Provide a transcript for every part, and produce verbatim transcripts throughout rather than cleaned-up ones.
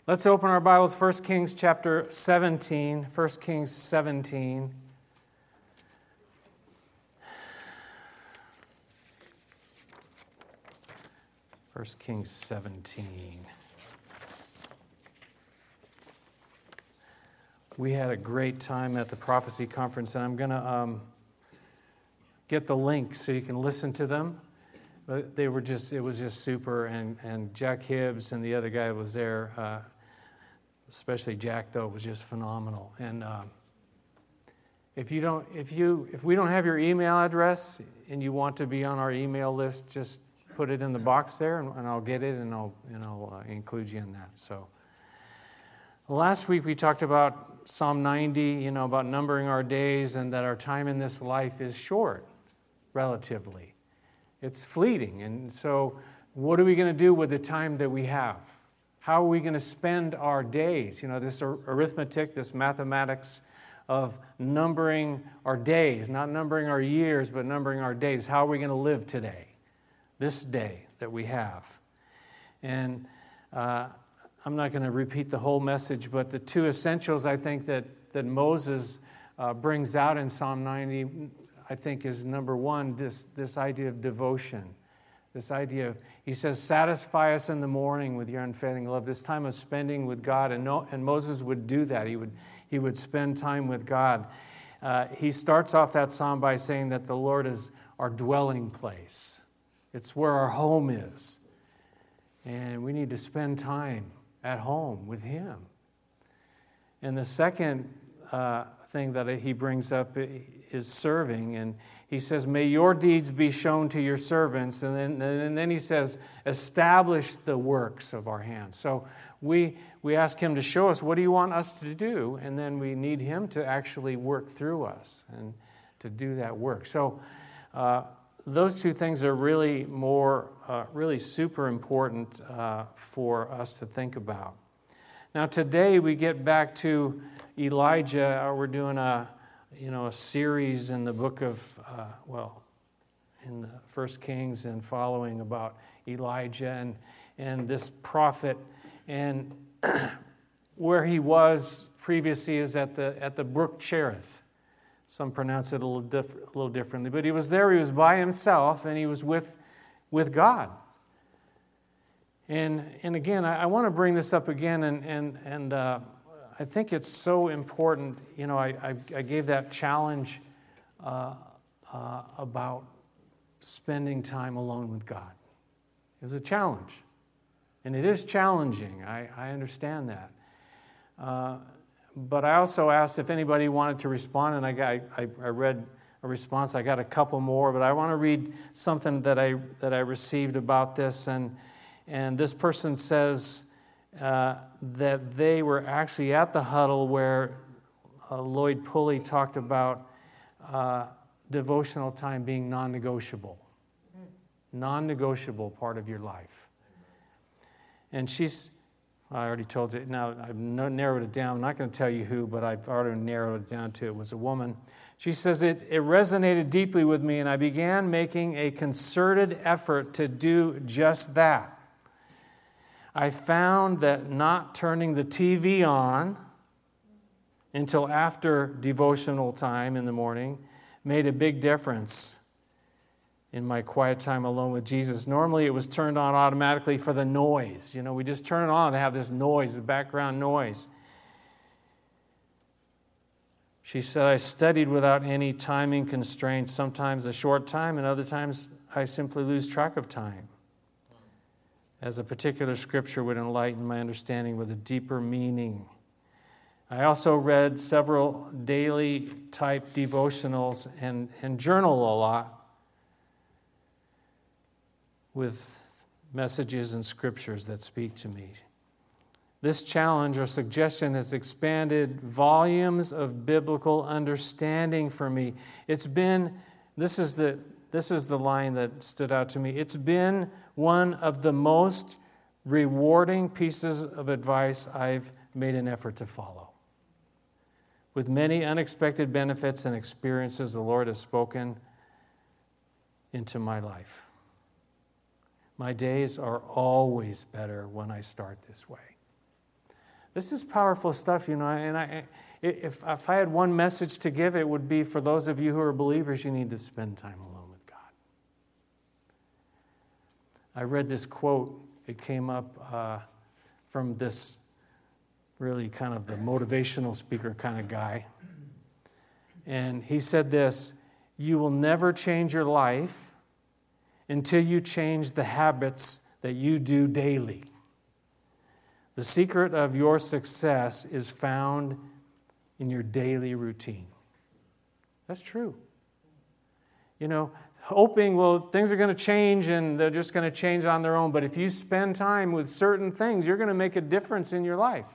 Let's open our Bibles, First Kings chapter seventeen. First Kings seventeen. First Kings seventeen. We had a great time at the prophecy conference, and I'm going to um, get the link so you can listen to them. But they were just, it was just super, and, and Jack Hibbs and the other guy was there, uh, especially Jack, though, was just phenomenal. And um, if you don't, if you, if we don't have your email address and you want to be on our email list, just put it in the box there, and, and I'll get it, and I'll, and I'll uh, include you in that. So last week we talked about Psalm ninety, you know, about numbering our days and that our time in this life is short, relatively. It's fleeting. And so what are we going to do with the time that we have? How are we going to spend our days? You know, this arithmetic, this mathematics of numbering our days, not numbering our years, but numbering our days. How are we going to live today, this day that we have? And uh, I'm not going to repeat the whole message, but the two essentials I think that, that Moses uh, brings out in Psalm ninety, I think, is number one, this, this idea of devotion. This idea of, he says, satisfy us in the morning with your unfailing love. This time of spending with God, and, no, and Moses would do that. He would, he would spend time with God. Uh, he starts off that psalm by saying that the Lord is our dwelling place. It's where our home is. And we need to spend time at home with Him. And the second uh, thing that he brings up is serving, and he says, may your deeds be shown to your servants, and then, and then he says, establish the works of our hands. So we we ask Him to show us, what do you want us to do? And then we need Him to actually work through us and to do that work. So uh, those two things are really more, uh, really super important uh, for us to think about. Now today we get back to Elijah. We're doing a you know, a series in the book of, uh, well, in the First Kings and following about Elijah and, and this prophet. And where he was previously is at the at the brook Cherith. Some pronounce it a little, diff- a little differently. But he was there, he was by himself, and he was with, with God. And and again, I, I want to bring this up again, and, and, and uh, I think it's so important. You know, I, I, I gave that challenge uh, uh, about spending time alone with God. It was a challenge. And it is challenging. I, I understand that. Uh, but I also asked if anybody wanted to respond, and I, got, I, I read a response. I got a couple more, but I want to read something that I that I received about this. And, and this person says, Uh, that they were actually at the huddle where uh, Lloyd Pulley talked about uh, devotional time being non-negotiable. Non-negotiable part of your life. And she's, I already told you, now I've narrowed it down. I'm not going to tell you who, but I've already narrowed it down to it was a woman. She says, it, it resonated deeply with me, and I began making a concerted effort to do just that. I found that not turning the T V on until after devotional time in the morning made a big difference in my quiet time alone with Jesus. Normally it was turned on automatically for the noise. You know, we just turn it on to have this noise, the background noise. She said, I studied without any timing constraints, sometimes a short time, and other times I simply lose track of time, as a particular scripture would enlighten my understanding with a deeper meaning. I also read several daily type devotionals and, and journal a lot with messages and scriptures that speak to me. This challenge or suggestion has expanded volumes of biblical understanding for me. It's been, this is the This is the line that stood out to me. It's been one of the most rewarding pieces of advice I've made an effort to follow. With many unexpected benefits and experiences the Lord has spoken into my life. My days are always better when I start this way. This is powerful stuff, you know, and I, if, if I had one message to give, it would be for those of you who are believers, you need to spend time alone with God. I read this quote. It came up uh, from this really kind of the motivational speaker kind of guy. And he said this, "You will never change your life until you change the habits that you do daily. The secret of your success is found in your daily routine." That's true. You know, hoping, well, things are going to change and they're just going to change on their own. But if you spend time with certain things, you're going to make a difference in your life.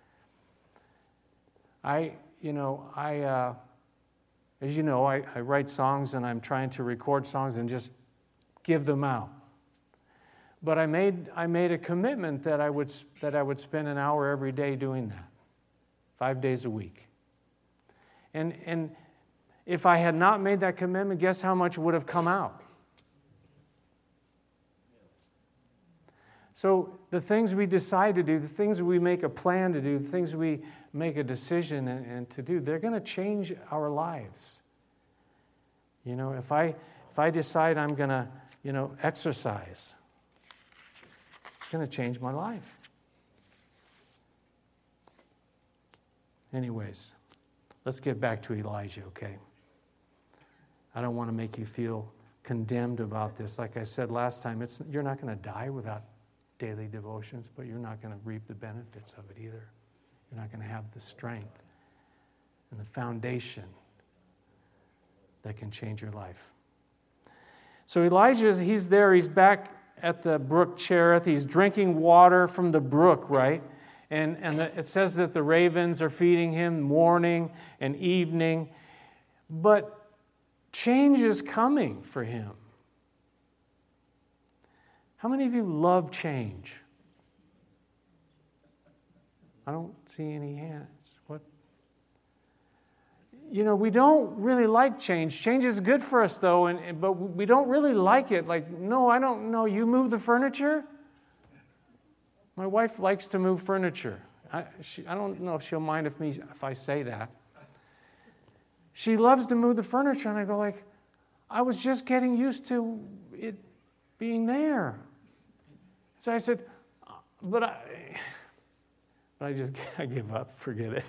I, you know, I, uh, as you know, I, I write songs and I'm trying to record songs and just give them out. But I made I made a commitment that I would that I would spend an hour every day doing that, five days a week. And and if I had not made that commitment, guess how much would have come out? So the things we decide to do, the things we make a plan to do, the things we make a decision and, and to do, they're going to change our lives. You know, if I if I decide I'm going to, you know, exercise, it's going to change my life. Anyways, let's get back to Elijah, okay? I don't want to make you feel condemned about this. Like I said last time, it's you're not going to die without daily devotions, but you're not going to reap the benefits of it either. You're not going to have the strength and the foundation that can change your life. So Elijah, he's there, he's back at the brook Cherith. He's drinking water from the brook, right? And, and the, it says that the ravens are feeding him morning and evening. But change is coming for him. How many of you love change? I don't see any hands. What? You know, we don't really like change. Change is good for us, though, and, and but we don't really like it. Like, no, I don't know. You move the furniture? My wife likes to move furniture. I, she, I don't know if she'll mind if me if I say that. She loves to move the furniture, and I go like, I was just getting used to it being there. So I said, but I, but I just I give up. Forget it.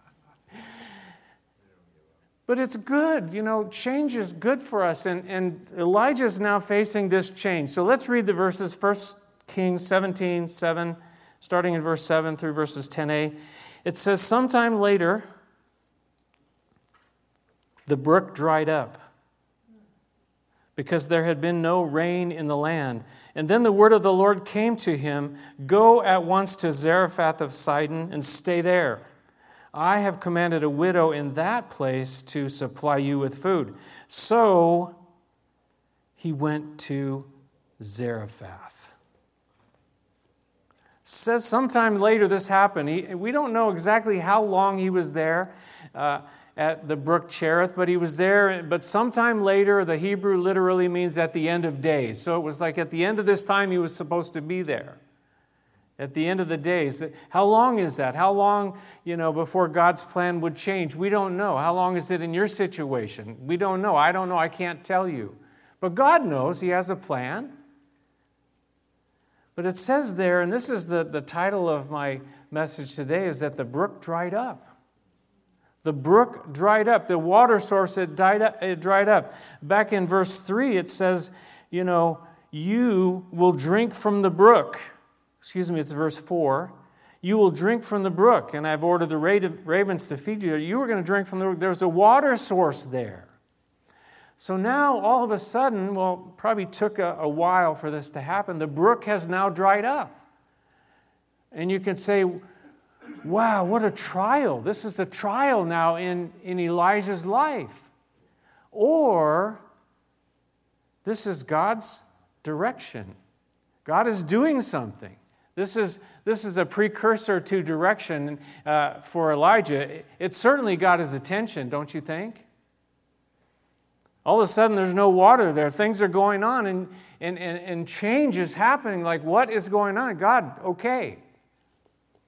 But it's good, you know, change is good for us. And, and Elijah is now facing this change. So let's read the verses, First Kings seventeen, seven, starting in verse seven through verses ten a. It says, sometime later, the brook dried up because there had been no rain in the land. And then the word of the Lord came to him, "Go at once to Zarephath of Sidon and stay there. I have commanded a widow in that place to supply you with food." So he went to Zarephath. Says sometime later this happened. He, we don't know exactly how long he was there uh, at the brook Cherith, but he was there. But sometime later, the Hebrew literally means at the end of days. So it was like at the end of this time he was supposed to be there. At the end of the days. How long is that? How long, you know, before God's plan would change? We don't know. How long is it in your situation? We don't know. I don't know. I can't tell you. But God knows. He has a plan. But it says there, and this is the, the title of my message today, is that the brook dried up. The brook dried up. The water source, it, died up, it dried up. Back in verse three, it says, you know, you will drink from the brook. Excuse me, it's verse four. You will drink from the brook, and I've ordered the ravens to feed you. You were going to drink from the brook. There's a water source there. So now, all of a sudden, well, probably took a, a while for this to happen, the brook has now dried up. And you can say, wow, what a trial. This is a trial now in, in Elijah's life. Or, this is God's direction. God is doing something. This is, this is a precursor to direction uh, for Elijah. It, it certainly got his attention, don't you think? All of a sudden, there's no water there. Things are going on, and, and, and, and change is happening. Like, what is going on? God, okay.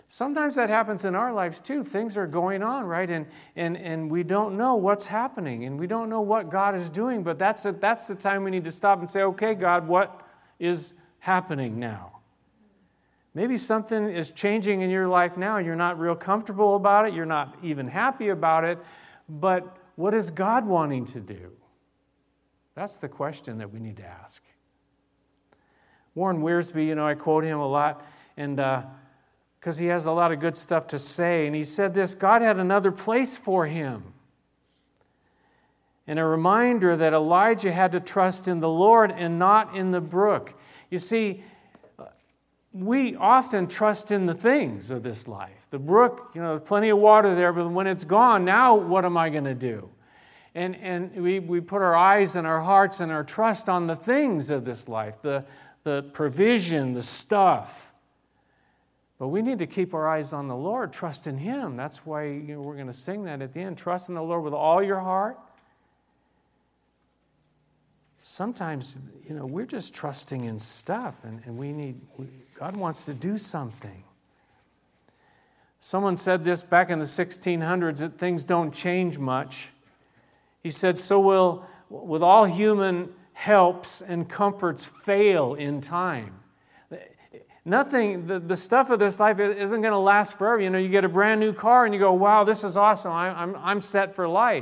Sometimes that happens in our lives too. Things are going on, right? And and and we don't know what's happening, and we don't know what God is doing, but that's a, that's the time we need to stop and say, okay, God, what is happening now? Maybe something is changing in your life now, and you're not real comfortable about it, you're not even happy about it, but what is God wanting to do? That's the question that we need to ask. Warren Wiersbe, you know, I quote him a lot, and uh, because he has a lot of good stuff to say. And he said this, God had another place for him. And a reminder that Elijah had to trust in the Lord and not in the brook. You see, we often trust in the things of this life. The brook, you know, there's plenty of water there, but when it's gone, now what am I going to do? And, and we, we put our eyes and our hearts and our trust on the things of this life, the, the provision, the stuff. But we need to keep our eyes on the Lord, trust in Him. That's why, you know, we're going to sing that at the end. Trust in the Lord with all your heart. Sometimes, you know, we're just trusting in stuff, and, and we need, we, God wants to do something. Someone said this back in the sixteen hundreds, that things don't change much. He said, so will, with all human helps and comforts fail in time. Nothing, the, the stuff of this life isn't going to last forever. You know, you get a brand new car and you go, wow, this is awesome. I, I'm, I'm set for life.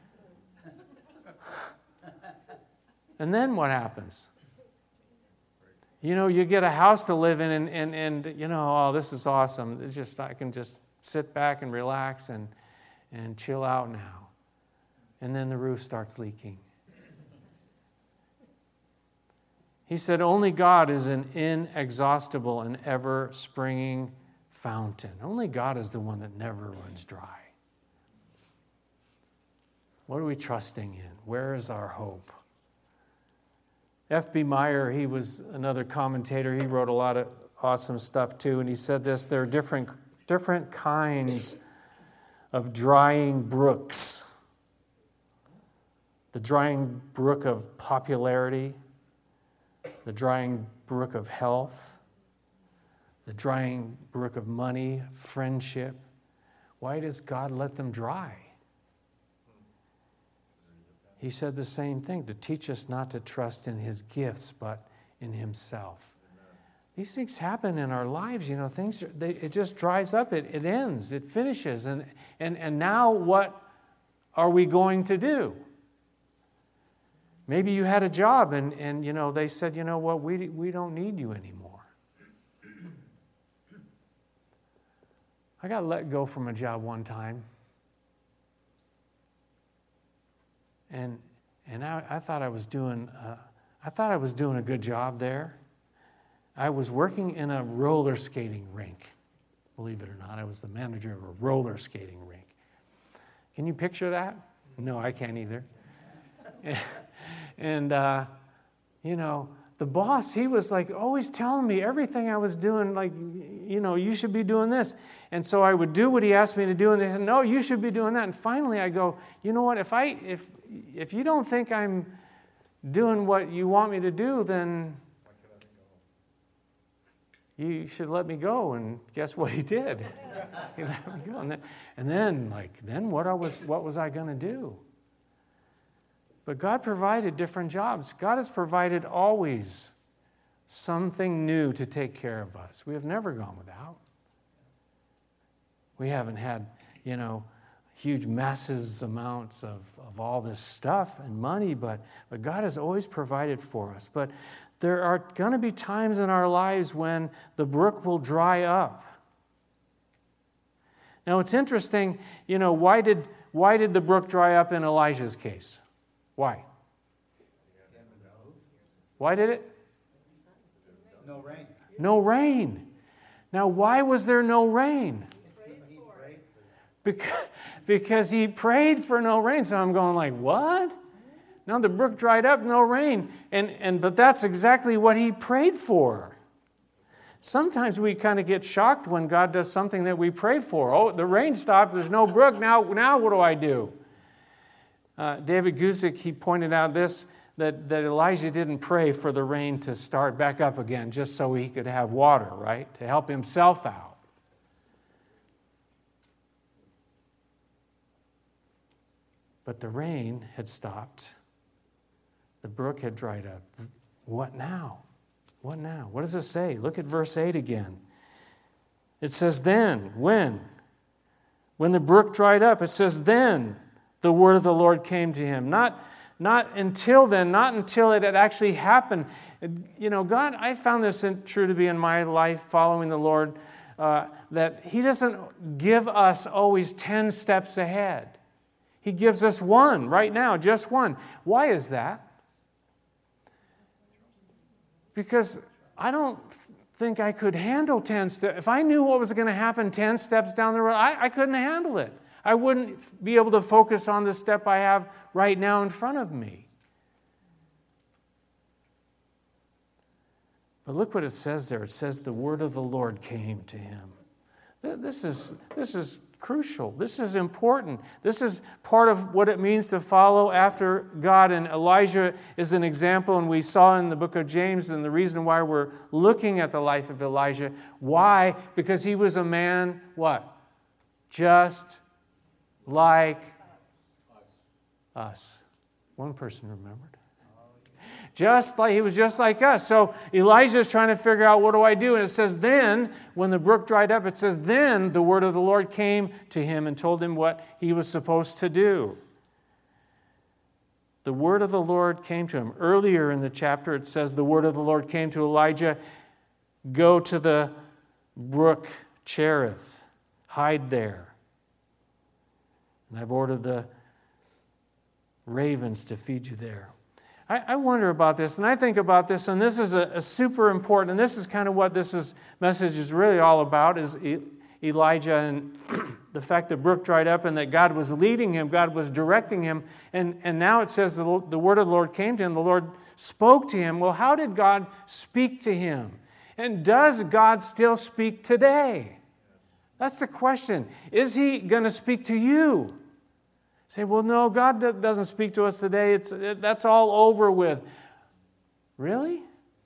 And then what happens? You know, you get a house to live in and, and, and you know, oh, this is awesome. It's just, I can just sit back and relax and, and chill out now. And then the roof starts leaking. He said, only God is an inexhaustible and ever-springing fountain. Only God is the one that never runs dry. What are we trusting in? Where is our hope? F B Meyer, he was another commentator. He wrote a lot of awesome stuff too, and he said this, there are different, different kinds of drying brooks. The drying brook of popularity, the drying brook of health, the drying brook of money, friendship. Why does God let them dry? He said the same thing, to teach us not to trust in His gifts, but in Himself. These things happen in our lives, you know, things, they, it just dries up, it, it ends, it finishes. And, and, and now what are we going to do? Maybe you had a job and, and you know, they said, you know what, we, we don't need you anymore. I got let go from a job one time. And and I, I thought I was doing uh, I thought I was doing a good job there. I was working in a roller skating rink. Believe it or not, I was the manager of a roller skating rink. Can you picture that? No, I can't either. And, uh, you know, the boss, he was like always telling me everything I was doing, like, you know, you should be doing this. And so I would do what he asked me to do, and they said, no, you should be doing that. And finally I go, you know what, if I if if you don't think I'm doing what you want me to do, then you should let me go. And guess what he did? He let me go. And then, and then like, then what I was what was I going to do? But God provided different jobs. God has provided always something new to take care of us. We have never gone without. We haven't had, you know, huge, massive amounts of, of all this stuff and money, but, but God has always provided for us. But there are going to be times in our lives when the brook will dry up. Now, it's interesting, you know, why did, why did the brook dry up in Elijah's case? Why? Why did it? No rain. No rain. Now, why was there no rain? Because, because he prayed for no rain. So I'm going like, what? Now the brook dried up, no rain. And, and but that's exactly what he prayed for. Sometimes we kind of get shocked when God does something that we pray for. Oh, the rain stopped, there's no brook, now, now what do I do? Uh, David Gusick, he pointed out this, that, that Elijah didn't pray for the rain to start back up again just so he could have water, right? To help himself out. But the rain had stopped. The brook had dried up. What now? What now? What does it say? Look at verse eight again. It says, then, when? When the brook dried up, it says, then the word of the Lord came to him. Not, not until then, not until it had actually happened. You know, God, I found this true to be in my life following the Lord, uh, that He doesn't give us always ten steps ahead. He gives us one right now, just one. Why is that? Because I don't think I could handle ten steps. If I knew what was going to happen ten steps down the road, I, I couldn't handle it. I wouldn't be able to focus on the step I have right now in front of me. But look what it says there. It says the word of the Lord came to him. This is, this is crucial. This is important. This is part of what it means to follow after God. And Elijah is an example, and we saw in the book of James, and the reason why we're looking at the life of Elijah. Why? Because he was a man, what? Just like us. One person remembered. Just like he was just like us. So Elijah is trying to figure out, what do I do? And it says, then, when the brook dried up, it says, then the word of the Lord came to him and told him what he was supposed to do. The word of the Lord came to him. Earlier in the chapter, it says, the word of the Lord came to Elijah, go to the brook Cherith, hide there. And I've ordered the ravens to feed you there. I wonder about this, and I think about this, and this is a, a super important, and this is kind of what this is, message is really all about, is e- Elijah and the fact that brook dried up and that God was leading him, God was directing him, and, and now it says the, the word of the Lord came to him, the Lord spoke to him. Well, how did God speak to him? And does God still speak today? That's the question. Is He going to speak to you? Say, well, no, God doesn't speak to us today. It's, that's all over with. Really?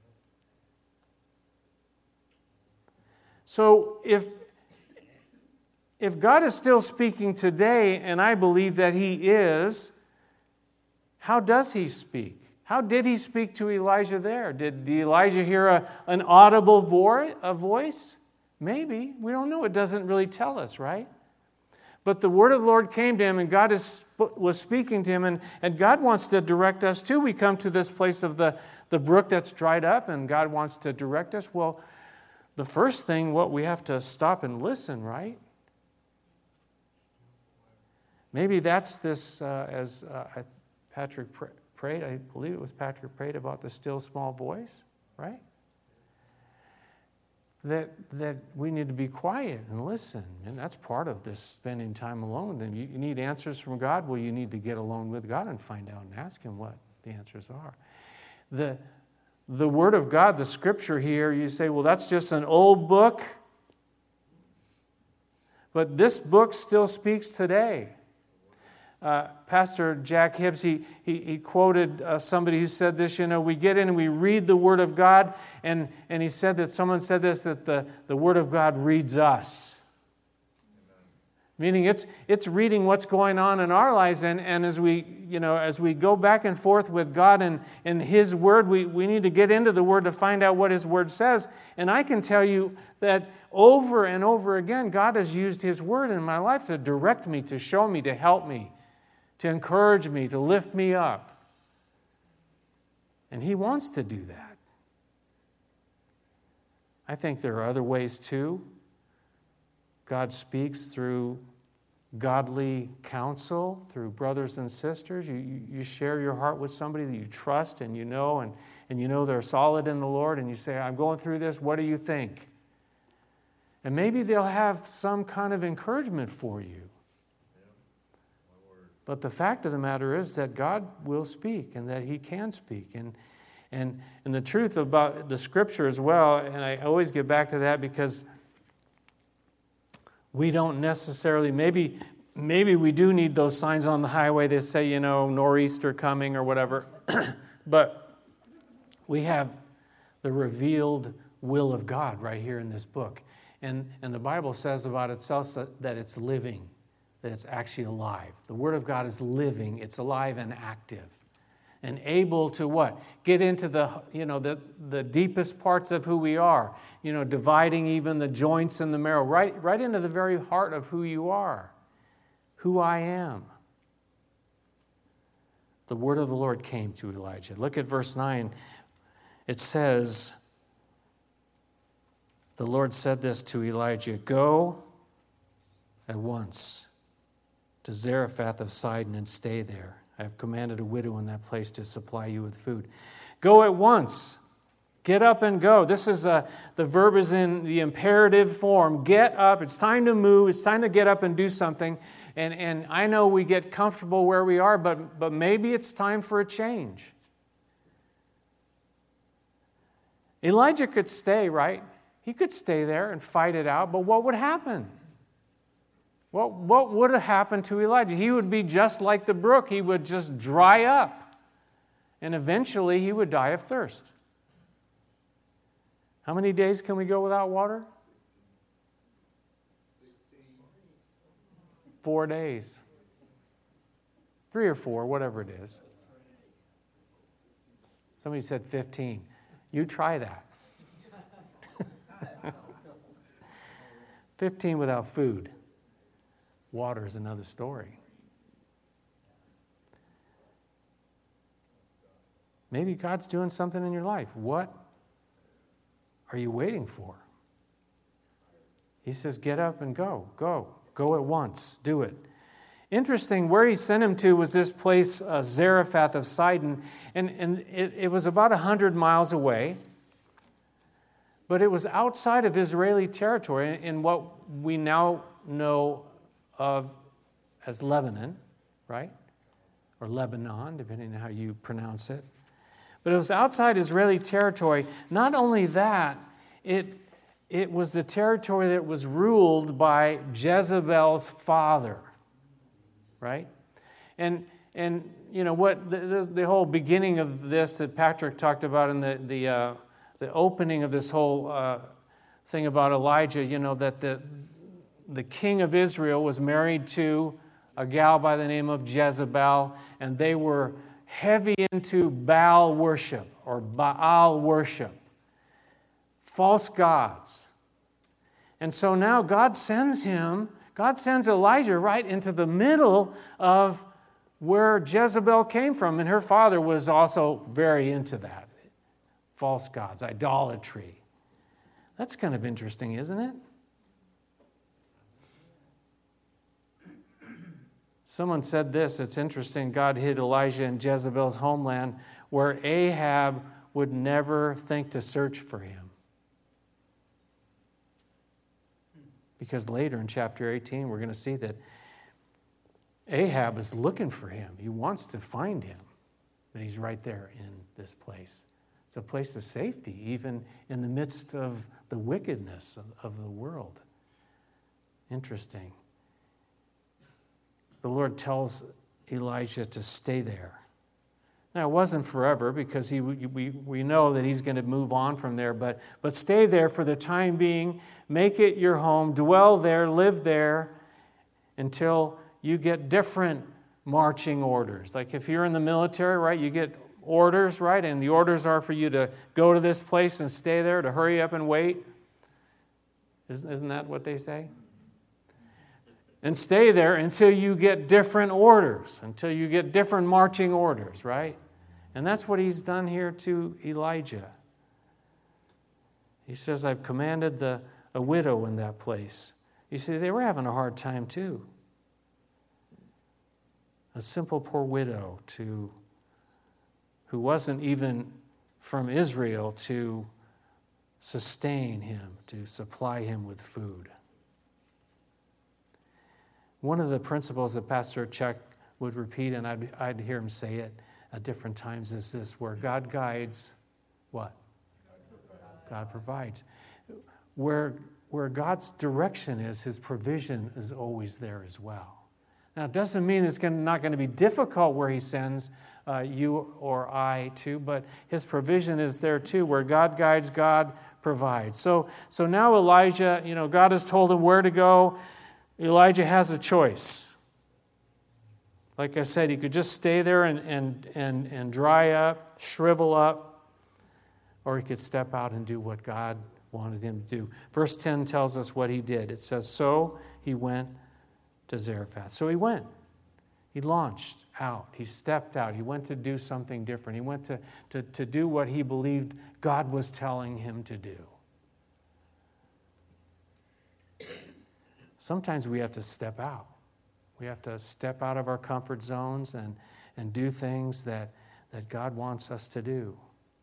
So if, if God is still speaking today, and I believe that He is, how does He speak? How did He speak to Elijah there? Did Elijah hear a, an audible vo- a voice? Maybe. We don't know. It doesn't really tell us, right? But the word of the Lord came to him, and God is, was speaking to him, and, and God wants to direct us too. We come to this place of the, the brook that's dried up, and God wants to direct us. Well, the first thing, what we have to stop and listen, right? Maybe that's this, uh, as uh, Patrick prayed, I believe it was Patrick prayed about the still small voice, right? That that we need to be quiet and listen. And that's part of this spending time alone. Then you, you need answers from God. Well, you need to get alone with God and find out and ask Him what the answers are. The, the Word of God, the Scripture here, you say, well, that's just an old book. But this book still speaks today. Uh, Pastor Jack Hibbs, he, he, he quoted uh, somebody who said this, you know, we get in and we read the Word of God, and, and he said that someone said this, that the, the Word of God reads us. Amen. Meaning it's it's reading what's going on in our lives, and, and as we, you know, as we go back and forth with God and, and His Word, we, we need to get into the Word to find out what His Word says. And I can tell you that over and over again, God has used His Word in my life to direct me, to show me, to help me, to encourage me, to lift me up. And He wants to do that. I think there are other ways too. God speaks through godly counsel, through brothers and sisters. You, you, you share your heart with somebody that you trust and you know, and, and you know they're solid in the Lord, and you say, I'm going through this, what do you think? And maybe they'll have some kind of encouragement for you. But the fact of the matter is that God will speak and that He can speak. And, and, and the truth about the Scripture as well, and I always get back to that because we don't necessarily, maybe, maybe we do need those signs on the highway that say, you know, nor'easter coming or whatever. But we have the revealed will of God right here in this book. And, and the Bible says about itself that it's living. that it's actually alive. The Word of God is living, it's alive and active. And able to what? Get into the, you know, the, the deepest parts of who we are. You know, dividing even the joints and the marrow, right, right into the very heart of who you are, who I am. The word of the Lord came to Elijah. Look at verse nine. It says, the Lord said this to Elijah, go at once to Zarephath of Sidon and stay there. I have commanded a widow in that place to supply you with food. Go at once. Get up and go. This is a, the verb is in the imperative form. Get up. It's time to move. It's time to get up and do something. And, and I know we get comfortable where we are, but, but maybe it's time for a change. Elijah could stay, right? He could stay there and fight it out, but what would happen? What, what would have happened to Elijah? He would be just like the brook. He would just dry up. And eventually he would die of thirst. How many days can we go without water? Four days. Three or four, whatever it is. Somebody said fifteen. You try that. fifteen without food. Water is another story. Maybe God's doing something in your life. What are you waiting for? He says, get up and go. Go. Go at once. Do it. Interesting, where he sent him to was this place, uh, Zarephath of Sidon, and, and it, it was about one hundred miles away, but it was outside of Israeli territory in what we now know of as Lebanon, right? Or Lebanon, depending on how you pronounce it. But it was outside Israeli territory. Not only that, it, it was the territory that was ruled by Jezebel's father, right? And, and you know, what the, the, the whole beginning of this that Patrick talked about in the, the, uh, the opening of this whole uh, thing about Elijah, you know, that the The king of Israel was married to a gal by the name of Jezebel, and they were heavy into Baal worship or Baal worship, false gods. And so now God sends him, God sends Elijah right into the middle of where Jezebel came from, and her father was also very into that, false gods, idolatry. That's kind of interesting, isn't it? Someone said this, it's interesting, God hid Elijah in Jezebel's homeland where Ahab would never think to search for him. Because later in chapter eighteen, we're going to see that Ahab is looking for him. He wants to find him, but he's right there in this place. It's a place of safety, even in the midst of the wickedness of, of the world. Interesting. The Lord tells Elijah to stay there. Now, it wasn't forever because he, we, we know that he's going to move on from there, but, but stay there for the time being. Make it your home. Dwell there. Live there until you get different marching orders. Like if you're in the military, right, you get orders, right, and the orders are for you to go to this place and stay there, to hurry up and wait. Isn't, isn't that what they say? And stay there until you get different orders, until you get different marching orders, right? And that's what he's done here to Elijah. He says, I've commanded the, a widow in that place. You see, they were having a hard time too. A simple poor widow to, who wasn't even from Israel, to sustain him, to supply him with food. One of the principles that Pastor Chuck would repeat, and I'd, I'd hear him say it at different times, is this, where God guides, what? God provides. Where, where God's direction is, his provision is always there as well. Now, it doesn't mean it's gonna, not going to be difficult where he sends uh, you or I to, but his provision is there too. Where God guides, God provides. So, so now Elijah, you know, God has told him where to go. Elijah has a choice. like I said, he could just stay there and, and, and, and dry up, shrivel up, or he could step out and do what God wanted him to do. Verse ten tells us what he did. It says, so he went to Zarephath. So he went. He launched out. He stepped out. He went to do something different. He went to, to, to do what he believed God was telling him to do. Sometimes we have to step out. We have to step out of our comfort zones and, and do things that, that God wants us to do.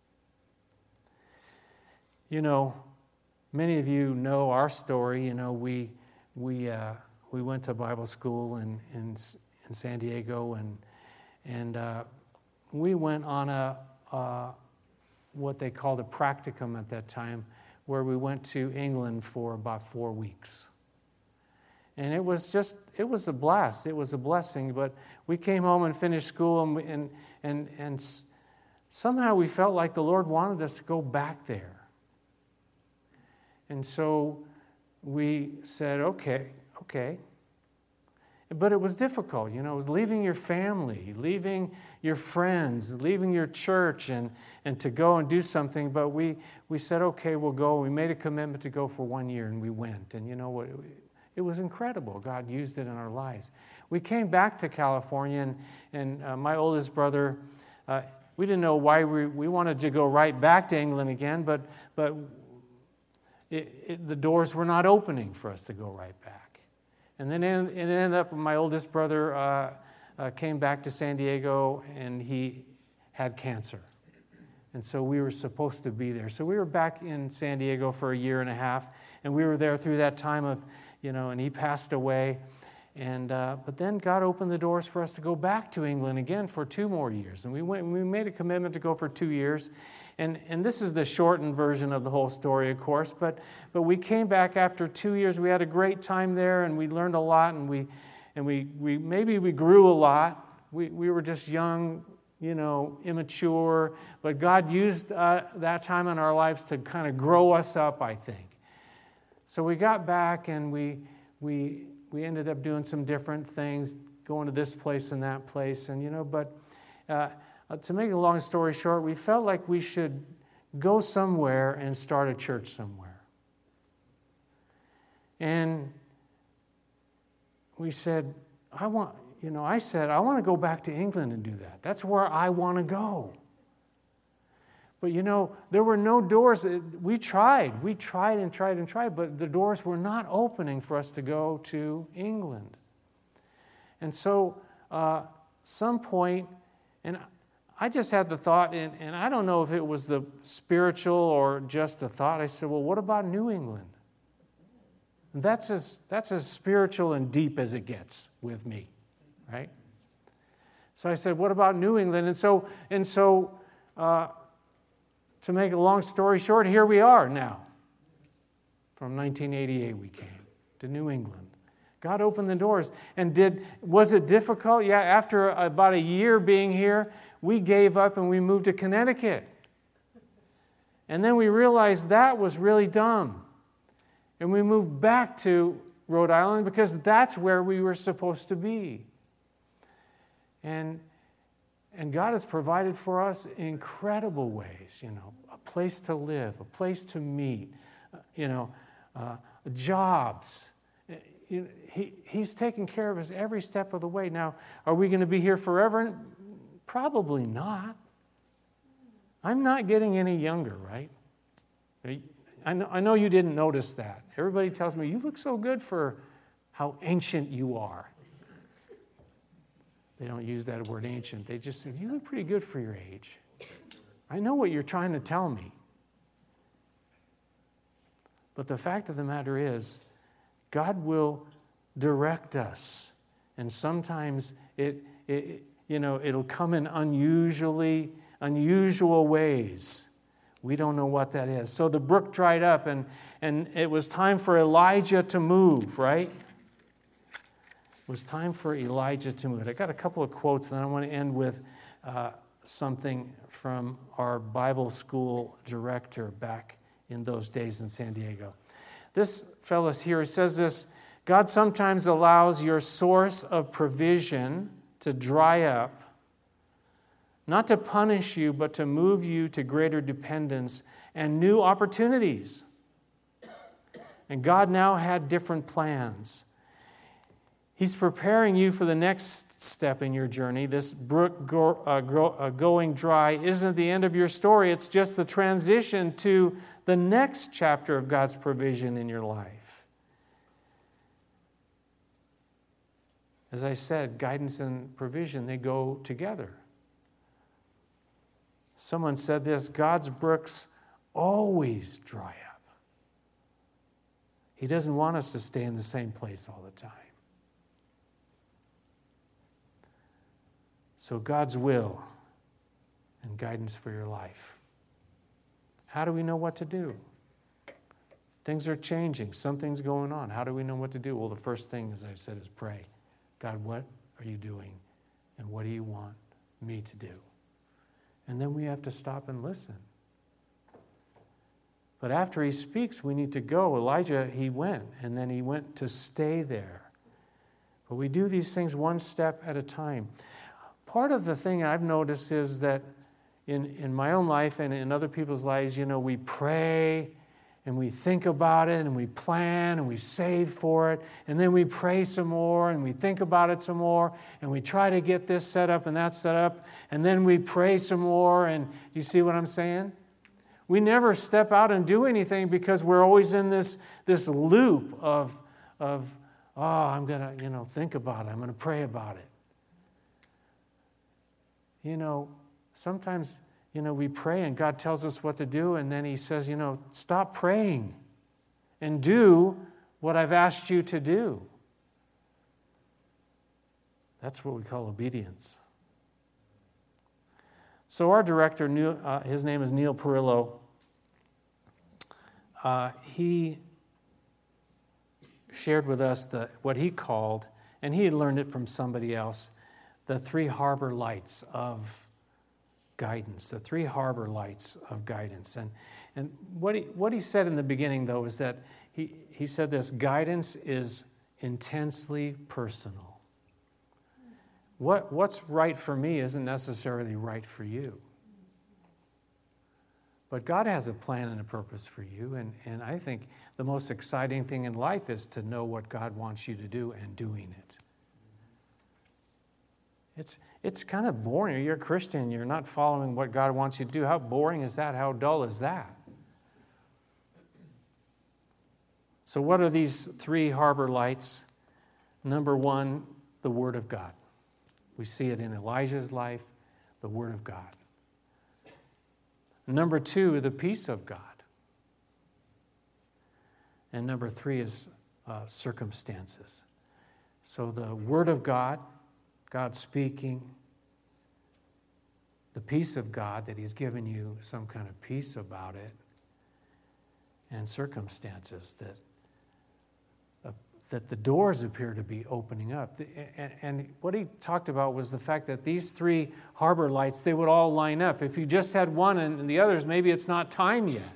You know, many of you know our story. You know, we we uh, we went to Bible school in in, in San Diego, and and uh, we went on a uh, what they called a practicum at that time, where we went to England for about four weeks. And it was just, it was a blast. It was a blessing. But we came home and finished school, and we, and and and somehow we felt like the Lord wanted us to go back there. And so we said, okay, okay. But it was difficult, you know, it was leaving your family, leaving your friends, leaving your church, and, and to go and do something. But we, we said, okay, we'll go. We made a commitment to go for one year, and we went. And you know what? It was incredible. God used it in our lives. We came back to California, and, and uh, my oldest brother, uh, we didn't know why we, we wanted to go right back to England again, but, but it, it, the doors were not opening for us to go right back. And then it ended up, my oldest brother uh, uh, came back to San Diego, and he had cancer. And so we were supposed to be there. So we were back in San Diego for a year and a half, and we were there through that time of, you know, and he passed away. And uh, but then God opened the doors for us to go back to England again for two more years. And we went. We made a commitment to go for two years. And and this is the shortened version of the whole story, of course. But but we came back after two years. We had a great time there, and we learned a lot. And we and we we maybe we grew a lot. We we were just young, you know, immature. But God used uh, that time in our lives to kind of grow us up, I think. So we got back, and we we. We ended up doing some different things, going to this place and that place, and you know. But uh, to make a long story short, we felt like we should go somewhere and start a church somewhere. And we said, "I want," you know. I said, "I want to go back to England and do that. That's where I want to go." But you know, there were no doors. We tried. We tried and tried and tried, but the doors were not opening for us to go to England. And so, uh, some point, and I just had the thought, and, and I don't know if it was the spiritual or just a thought. I said, well, what about New England? And that's as, that's as spiritual and deep as it gets with me, right? So I said, what about New England? And so, and so, uh, to make a long story short, here we are now. From nineteen eighty-eight we came to New England. God opened the doors. And did was it difficult? Yeah, after about a year being here, we gave up and we moved to Connecticut. And then we realized that was really dumb. And we moved back to Rhode Island because that's where we were supposed to be. And And God has provided for us incredible ways, you know, a place to live, a place to meet, you know, uh, jobs. He, he's taking care of us every step of the way. Now, are we going to be here forever? Probably not. I'm not getting any younger, right? I know, I know you didn't notice that. Everybody tells me, you look so good for how ancient you are. They don't use that word ancient. They just say, you look pretty good for your age. I know what you're trying to tell me. But the fact of the matter is, God will direct us. And sometimes it, it you know, it'll come in unusually, unusual ways. We don't know what that is. So the brook dried up, and, and it was time for Elijah to move, right? It was time for Elijah to move. I got a couple of quotes, and then I want to end with uh, something from our Bible school director back in those days in San Diego. This fellow here, he says this: God sometimes allows your source of provision to dry up, not to punish you, but to move you to greater dependence and new opportunities. And God now had different plans. He's preparing you for the next step in your journey. This brook go, uh, go, uh, going dry isn't the end of your story. It's just the transition to the next chapter of God's provision in your life. As I said, guidance and provision, they go together. Someone said this, God's brooks always dry up. He doesn't want us to stay in the same place all the time. So God's will and guidance for your life. How do we know what to do? Things are changing. Something's going on. How do we know what to do? Well, the first thing, as I said, is pray. God, what are you doing? And what do you want me to do? And then we have to stop and listen. But after he speaks, we need to go. Elijah, he went, and then he went to stay there. But we do these things one step at a time. Part of the thing I've noticed is that in, in my own life and in other people's lives, you know, we pray and we think about it and we plan and we save for it. And then we pray some more and we think about it some more and we try to get this set up and that set up. And then we pray some more. And you see what I'm saying? We never step out and do anything because we're always in this, this loop of, of, oh, I'm going to, you know, think about it. I'm going to pray about it. You know, sometimes, you know, we pray and God tells us what to do, and then he says, you know, stop praying and do what I've asked you to do. That's what we call obedience. So our director, uh, his name is Neil Perillo, uh, he shared with us the, what he called, and he had learned it from somebody else, the three harbor lights of guidance, the three harbor lights of guidance. And, and what, he, what he said in the beginning, though, is that he, he said this, guidance is intensely personal. What, what's right for me isn't necessarily right for you. But God has a plan and a purpose for you, and, and I think the most exciting thing in life is to know what God wants you to do and doing it. It's, it's kind of boring. You're a Christian. You're not following what God wants you to do. How boring is that? How dull is that? So what are these three harbor lights? Number one, the Word of God. We see it in Elijah's life, the Word of God. Number two, the peace of God. And number three is uh, circumstances. So the Word of God, God speaking, the peace of God, that he's given you some kind of peace about it, and circumstances that uh, that the doors appear to be opening up. And, and what he talked about was the fact that these three harbor lights, they would all line up. If you just had one and the others, maybe it's not time yet.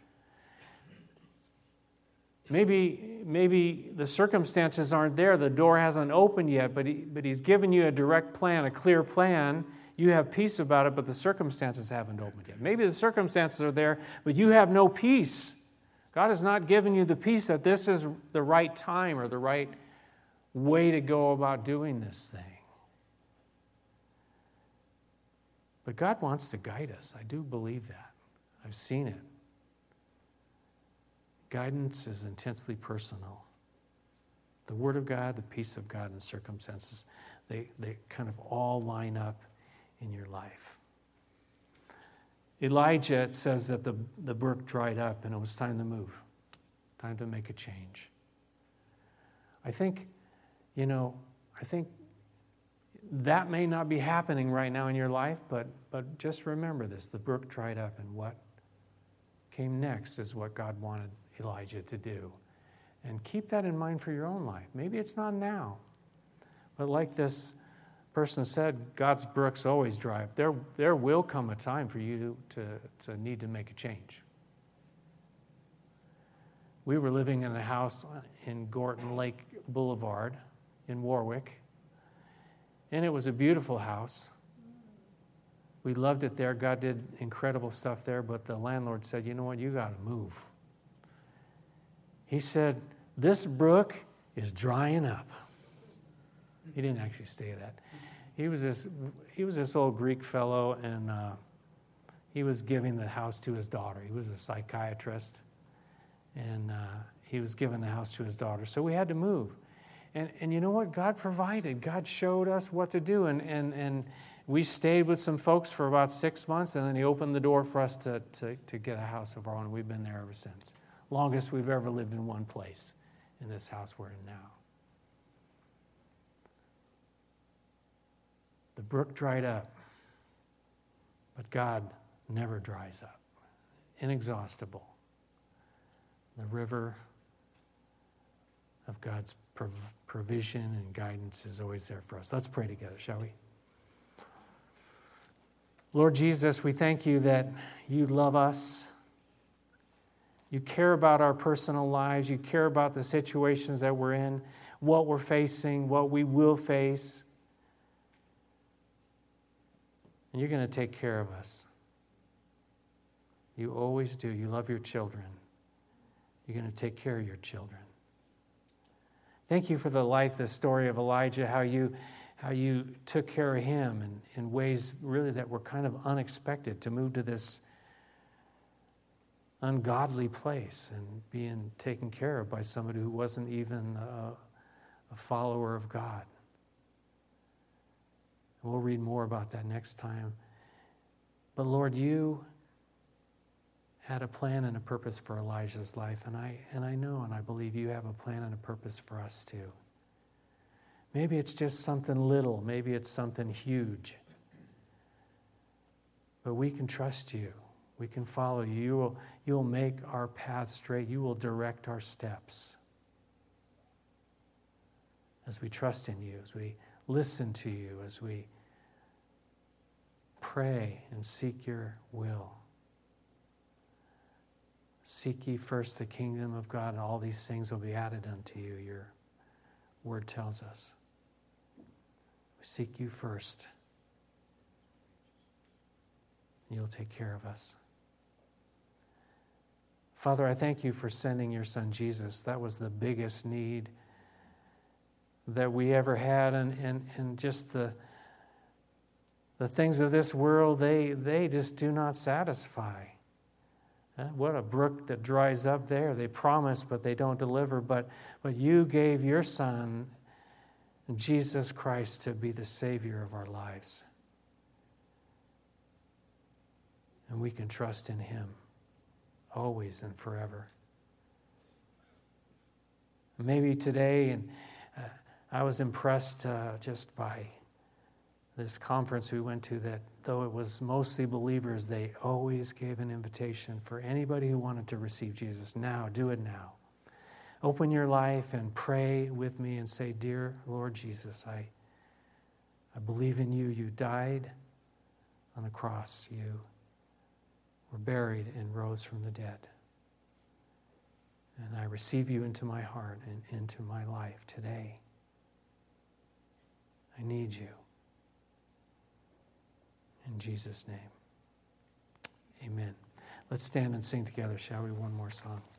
Maybe, maybe the circumstances aren't there. The door hasn't opened yet, but, he, but he's given you a direct plan, a clear plan. You have peace about it, but the circumstances haven't opened yet. Maybe the circumstances are there, but you have no peace. God has not given you the peace that this is the right time or the right way to go about doing this thing. But God wants to guide us. I do believe that. I've seen it. Guidance is intensely personal. The Word of God, the peace of God, and circumstances, they, they kind of all line up in your life. Elijah, it says that the, the brook dried up and it was time to move, time to make a change. I think, you know, I think that may not be happening right now in your life, but, but just remember this, the brook dried up, and what came next is what God wanted Elijah to do. And keep that in mind for your own life. Maybe it's not now, but like this person said, God's brooks always dry up. There, there will come a time for you to, to need to make a change. We were living in a house in Gorton Lake Boulevard in Warwick, And it was a beautiful house. We loved it there. God did incredible stuff there, but the landlord said, you know what, you got to move. He said, this brook is drying up. He didn't actually say that. He was this, he was this old Greek fellow, and uh, he was giving the house to his daughter. He was a psychiatrist, and uh, he was giving the house to his daughter. So we had to move. And, and you know what? God provided. God showed us what to do. And, and, and we stayed with some folks for about six months, and then he opened the door for us to, to, to get a house of our own. We've been there ever since. Longest we've ever lived in one place, in this house we're in now. The brook dried up, but God never dries up. Inexhaustible. The river of God's prov- provision and guidance is always there for us. Let's pray together, shall we? Lord Jesus, we thank you that you love us. You care about our personal lives. You care about the situations that we're in, what we're facing, what we will face. And you're going to take care of us. You always do. You love your children. You're going to take care of your children. Thank you for the life, the story of Elijah, how you, how you took care of him in, in ways really that were kind of unexpected, to move to this ungodly place and being taken care of by somebody who wasn't even a, a follower of God. We'll read more about that next time. But Lord, you had a plan and a purpose for Elijah's life, and I and I know and I believe you have a plan and a purpose for us too. Maybe it's just something little, maybe it's something huge. But we can trust you. We can follow you. You will, you will make our path straight. You will direct our steps. As we trust in you, as we listen to you, as we pray and seek your will. Seek ye first the kingdom of God, and all these things will be added unto you, your word tells us. We seek you first, and you'll take care of us. Father, I thank you for sending your son Jesus. That was the biggest need that we ever had, and, and, and just the, the things of this world, they, they just do not satisfy. Uh, What a brook that dries up there. They promise, but they don't deliver. But, but you gave your Son, Jesus Christ, to be the Savior of our lives. And we can trust in him always and forever. Maybe today, and uh, I was impressed uh, just by this conference we went to, that though it was mostly believers, they always gave an invitation for anybody who wanted to receive Jesus. Now, do it now. Open your life and pray with me and say, dear Lord Jesus, I, I believe in you. You died on the cross. You were buried and rose from the dead. And I receive you into my heart and into my life today. I need you. In Jesus' name, amen. Let's stand and sing together, shall we? One more song.